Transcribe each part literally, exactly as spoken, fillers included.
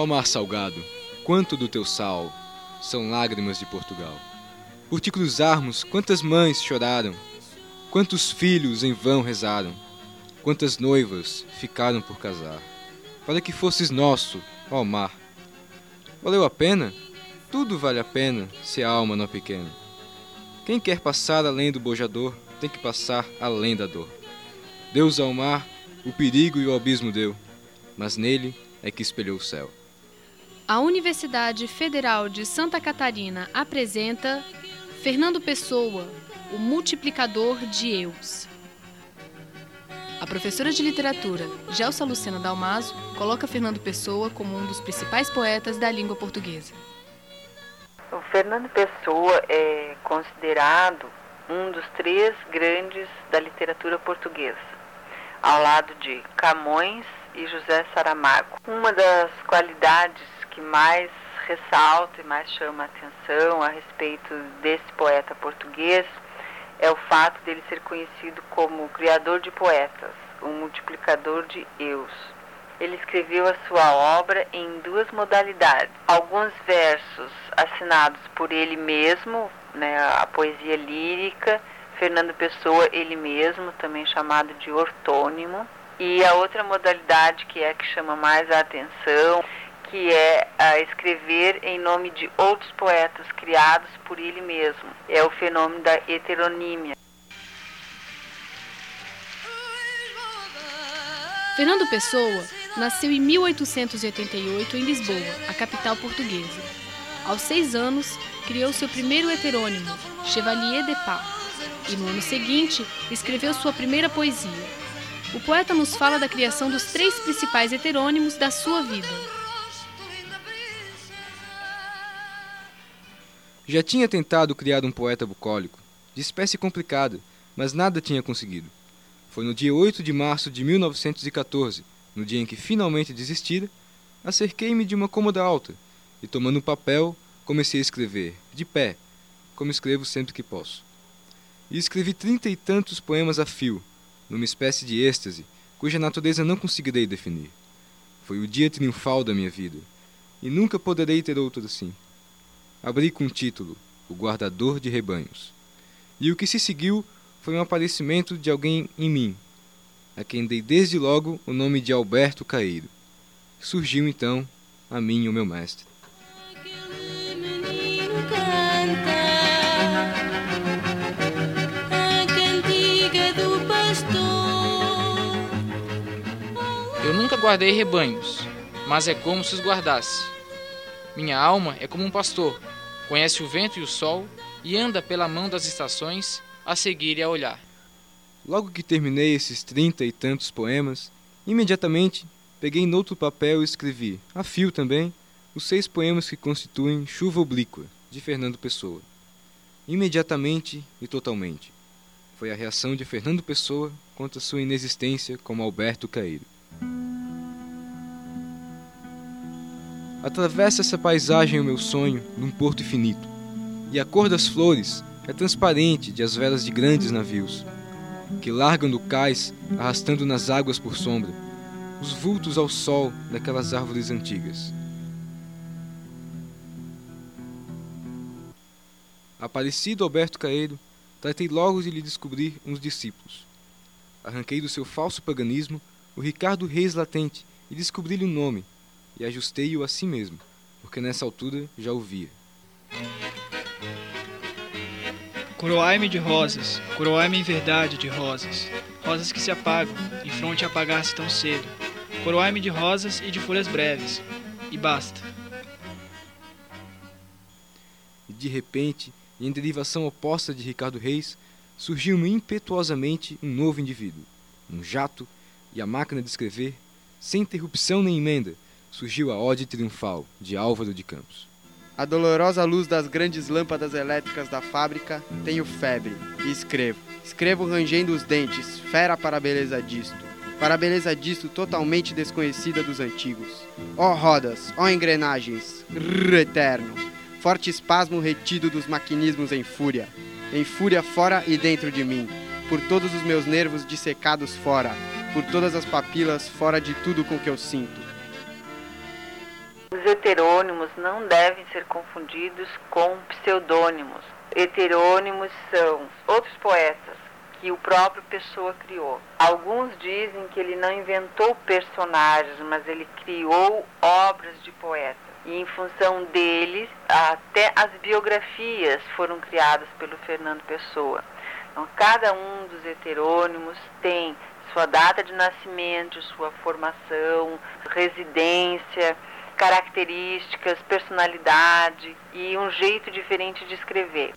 Ó mar salgado, quanto do teu sal são lágrimas de Portugal. Por te cruzarmos, quantas mães choraram, quantos filhos em vão rezaram, quantas noivas ficaram por casar, para que fosses nosso, ó mar. Valeu a pena? Tudo vale a pena se a alma não é pequena. Quem quer passar além do bojador tem que passar além da dor. Deus ao mar o perigo e o abismo deu, mas nele é que espelhou o céu. A Universidade Federal de Santa Catarina apresenta Fernando Pessoa, o multiplicador de eus. A professora de literatura, Gelsa Lucena Dalmaso, coloca Fernando Pessoa como um dos principais poetas da língua portuguesa. O Fernando Pessoa é considerado um dos três grandes da literatura portuguesa, ao lado de Camões e José Saramago. Uma das qualidades que mais ressalta e mais chama a atenção a respeito desse poeta português é o fato dele ser conhecido como o criador de poetas, o multiplicador de eus. Ele escreveu a sua obra em duas modalidades. Alguns versos assinados por ele mesmo, né, a poesia lírica, Fernando Pessoa, ele mesmo, também chamado de ortônimo. E a outra modalidade que é a que chama mais a atenção, que é a escrever em nome de outros poetas criados por ele mesmo. É o fenômeno da heteronímia. Fernando Pessoa nasceu em mil oitocentos e oitenta e oito em Lisboa, a capital portuguesa. Aos seis anos, criou seu primeiro heterônimo, Chevalier de Pau, e no ano seguinte escreveu sua primeira poesia. O poeta nos fala da criação dos três principais heterônimos da sua vida. Já tinha tentado criar um poeta bucólico, de espécie complicada, mas nada tinha conseguido. Foi no dia oito de março de mil novecentos e quatorze, no dia em que finalmente desistira, acerquei-me de uma cômoda alta e, tomando um papel, comecei a escrever, de pé, como escrevo sempre que posso. E escrevi trinta e tantos poemas a fio, numa espécie de êxtase, cuja natureza não conseguirei definir. Foi o dia triunfal da minha vida, e nunca poderei ter outro assim. Abri com o título, O Guardador de Rebanhos. E o que se seguiu foi um aparecimento de alguém em mim, a quem dei desde logo o nome de Alberto Caeiro. Surgiu então a mim o meu mestre. Eu nunca guardei rebanhos, mas é como se os guardasse. Minha alma é como um pastor, conhece o vento e o sol e anda pela mão das estações a seguir e a olhar. Logo que terminei esses trinta e tantos poemas, imediatamente peguei noutro papel e escrevi, a fio também, os seis poemas que constituem Chuva Oblíqua, de Fernando Pessoa. Imediatamente e totalmente. Foi a reação de Fernando Pessoa contra sua inexistência como Alberto Caeiro. Atravessa essa paisagem o meu sonho num porto infinito, e a cor das flores é transparente de as velas de grandes navios, que largam do cais, arrastando nas águas por sombra, os vultos ao sol daquelas árvores antigas. Aparecido Alberto Caeiro, tratei logo de lhe descobrir uns discípulos. Arranquei do seu falso paganismo o Ricardo Reis latente e descobri-lhe um nome, e ajustei-o a si mesmo, porque nessa altura já o via. Coroai-me de rosas, coroai-me em verdade de rosas, rosas que se apagam, em fronte a apagar-se tão cedo. Coroai-me de rosas e de folhas breves, e basta. E de repente, e em derivação oposta de Ricardo Reis, surgiu-me impetuosamente um novo indivíduo, um jato, e a máquina de escrever, sem interrupção nem emenda, surgiu a ode triunfal de Álvaro de Campos. A dolorosa luz das grandes lâmpadas elétricas da fábrica, tenho febre, e escrevo. Escrevo rangendo os dentes, fera para a beleza disto, para a beleza disto totalmente desconhecida dos antigos. Ó rodas, ó engrenagens, rrr eterno, forte espasmo retido dos maquinismos em fúria, em fúria fora e dentro de mim, por todos os meus nervos dissecados fora, por todas as papilas fora de tudo com que eu sinto. Os heterônimos não devem ser confundidos com pseudônimos. Heterônimos são outros poetas que o próprio Pessoa criou. Alguns dizem que ele não inventou personagens, mas ele criou obras de poetas. E em função deles, até as biografias foram criadas pelo Fernando Pessoa. Então, cada um dos heterônimos tem sua data de nascimento, sua formação, residência, características, personalidade e um jeito diferente de escrever.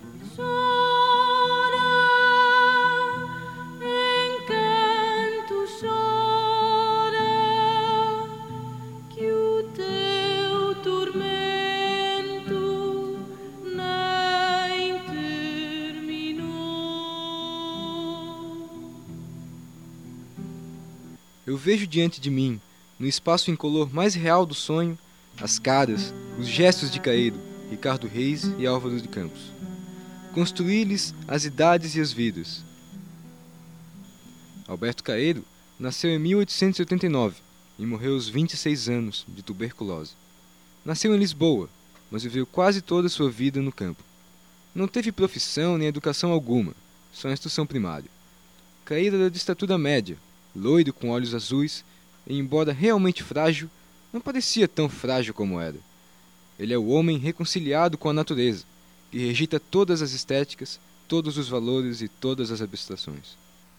Eu vejo diante de mim, no espaço incolor mais real do sonho, as caras, os gestos de Caeiro, Ricardo Reis e Álvaro de Campos. Construí-lhes as idades e as vidas. Alberto Caeiro nasceu em mil oitocentos e oitenta e nove e morreu aos vinte e seis anos, de tuberculose. Nasceu em Lisboa, mas viveu quase toda a sua vida no campo. Não teve profissão nem educação alguma, só instrução primária. Caeiro era de estatura média, loiro com olhos azuis, e embora realmente frágil, não parecia tão frágil como era. Ele é o homem reconciliado com a natureza, que rejeita todas as estéticas, todos os valores e todas as abstrações.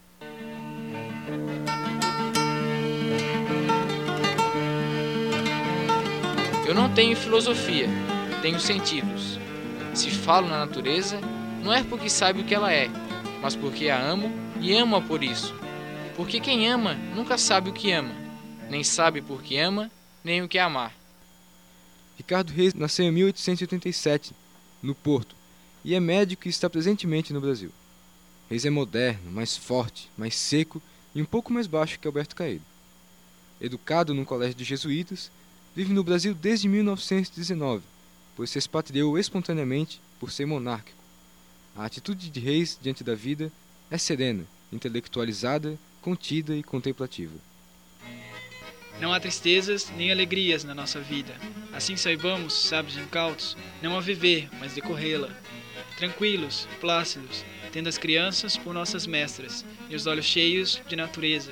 Eu não tenho filosofia, tenho sentidos. Se falo na natureza, não é porque sabe o que ela é, mas porque a amo e amo-a por isso. Porque quem ama nunca sabe o que ama, nem sabe por que ama, nem o que é amar. Ricardo Reis nasceu em mil oitocentos e oitenta e sete, no Porto, e é médico e está presentemente no Brasil. Reis é moderno, mais forte, mais seco e um pouco mais baixo que Alberto Caeiro. Educado num colégio de jesuítas, vive no Brasil desde mil novecentos e dezenove, pois se expatriou espontaneamente por ser monárquico. A atitude de Reis diante da vida é serena, intelectualizada, contida e contemplativa. Não há tristezas nem alegrias na nossa vida. Assim saibamos, sábios e incautos, não a viver, mas decorrê-la. Tranquilos, plácidos, tendo as crianças por nossas mestras e os olhos cheios de natureza.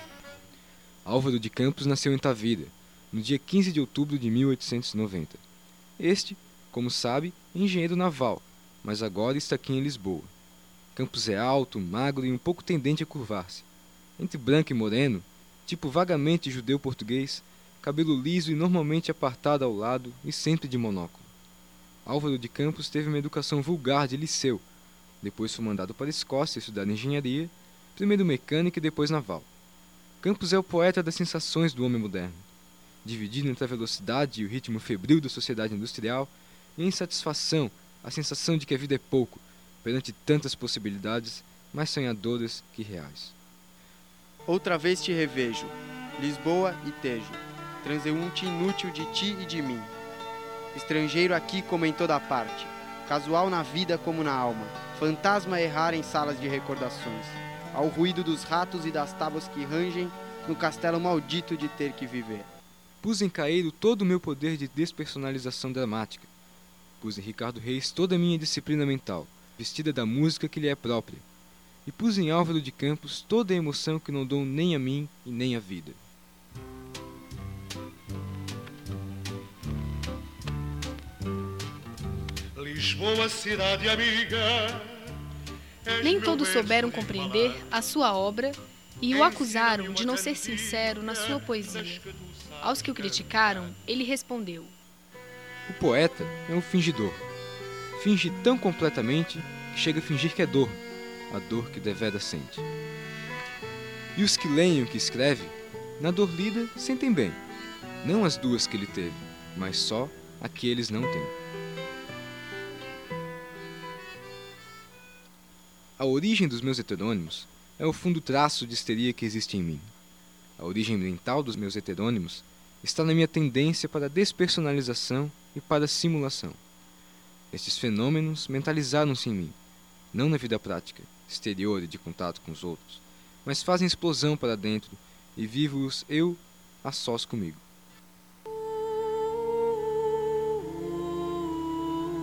Álvaro de Campos nasceu em Tavira, no dia quinze de outubro de mil oitocentos e noventa. Este, como sabe, é engenheiro naval, mas agora está aqui em Lisboa. Campos é alto, magro e um pouco tendente a curvar-se. Entre branco e moreno, tipo vagamente judeu-português, cabelo liso e normalmente apartado ao lado e sempre de monóculo. Álvaro de Campos teve uma educação vulgar de liceu, depois foi mandado para a Escócia estudar engenharia, primeiro mecânica e depois naval. Campos é o poeta das sensações do homem moderno, dividido entre a velocidade e o ritmo febril da sociedade industrial e a insatisfação, a sensação de que a vida é pouco, perante tantas possibilidades, mais sonhadoras que reais. Outra vez te revejo, Lisboa e Tejo, transeunte inútil de ti e de mim. Estrangeiro aqui como em toda parte, casual na vida como na alma, fantasma a errar em salas de recordações, ao ruído dos ratos e das tábuas que rangem no castelo maldito de ter que viver. Pus em Caeiro todo o meu poder de despersonalização dramática. Pus em Ricardo Reis toda a minha disciplina mental, vestida da música que lhe é própria. E pus em Álvaro de Campos toda a emoção que não dou nem a mim e nem à vida. Lisboa, cidade amiga. Nem todos souberam compreender a sua obra e o acusaram de não ser sincero na sua poesia. Aos que o criticaram, ele respondeu: O poeta é um fingidor. Finge tão completamente que chega a fingir que é dor, a dor que devera sente. E os que leem o que escreve, na dor lida, sentem bem, não as duas que ele teve, mas só a que eles não têm. A origem dos meus heterônimos é o fundo traço de histeria que existe em mim. A origem mental dos meus heterônimos está na minha tendência para a despersonalização e para a simulação. Estes fenômenos mentalizaram-se em mim, não na vida prática, exterior e de contato com os outros, mas fazem explosão para dentro e vivo-os eu a sós comigo.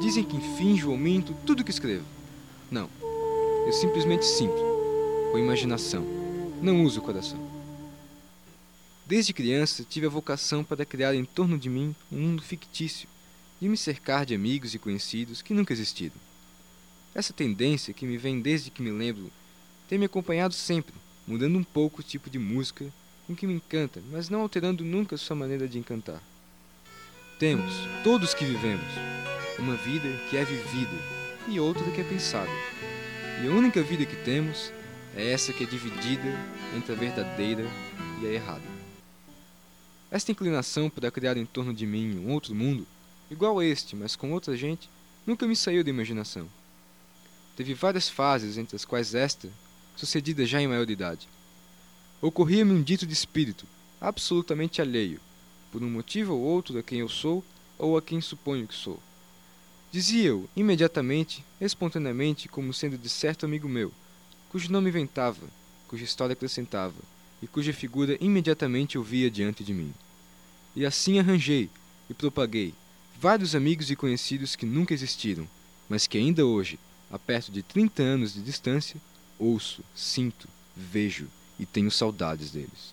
Dizem que finjo ou minto tudo que escrevo. Não, eu simplesmente sinto, com imaginação, não uso o coração. Desde criança tive a vocação para criar em torno de mim um mundo fictício, de me cercar de amigos e conhecidos que nunca existiram. Essa tendência, que me vem desde que me lembro, tem me acompanhado sempre, mudando um pouco o tipo de música com que me encanta, mas não alterando nunca sua maneira de encantar. Temos, todos que vivemos, uma vida que é vivida e outra que é pensada. E a única vida que temos é essa que é dividida entre a verdadeira e a errada. Esta inclinação para criar em torno de mim um outro mundo, igual a este, mas com outra gente, nunca me saiu da imaginação. Teve várias fases, entre as quais esta, sucedida já em maioridade. Ocorria-me um dito de espírito, absolutamente alheio, por um motivo ou outro a quem eu sou ou a quem suponho que sou. Dizia-o, imediatamente, espontaneamente, como sendo de certo amigo meu, cujo nome inventava, cuja história acrescentava, e cuja figura imediatamente eu via diante de mim. E assim arranjei e propaguei vários amigos e conhecidos que nunca existiram, mas que ainda hoje, a perto de trinta anos de distância, ouço, sinto, vejo e tenho saudades deles.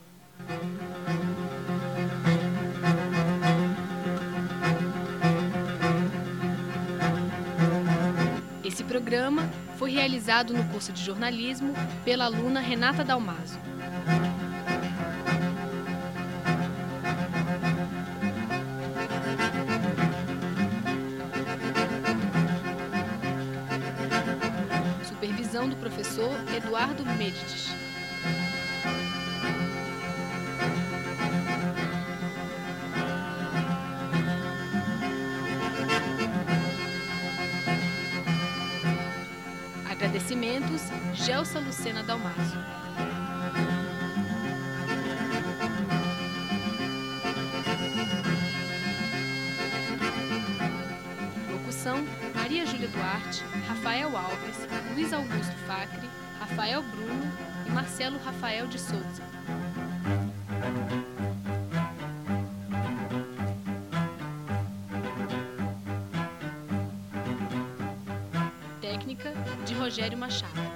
Esse programa foi realizado no curso de jornalismo pela aluna Renata Dalmaso. Supervisão do professor Eduardo Medici. Agradecimentos, Gelsa Lucena Dalmaso. Locução, Maria Júlia Duarte, Rafael Alves, Luiz Augusto Facre, Rafael Bruno e Marcelo Rafael de Souza. Técnica de Rogério Machado.